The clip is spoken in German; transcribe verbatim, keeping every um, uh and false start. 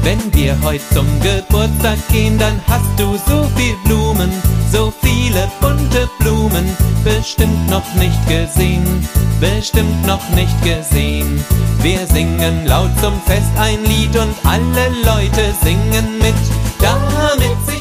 Wenn wir heut zum Geburtstag gehen, dann hast du so viel Blumen, so viele bunte Blumen, bestimmt noch nicht gesehen, bestimmt noch nicht gesehen. Wir singen laut zum Fest ein Lied und alle Leute singen mit, damit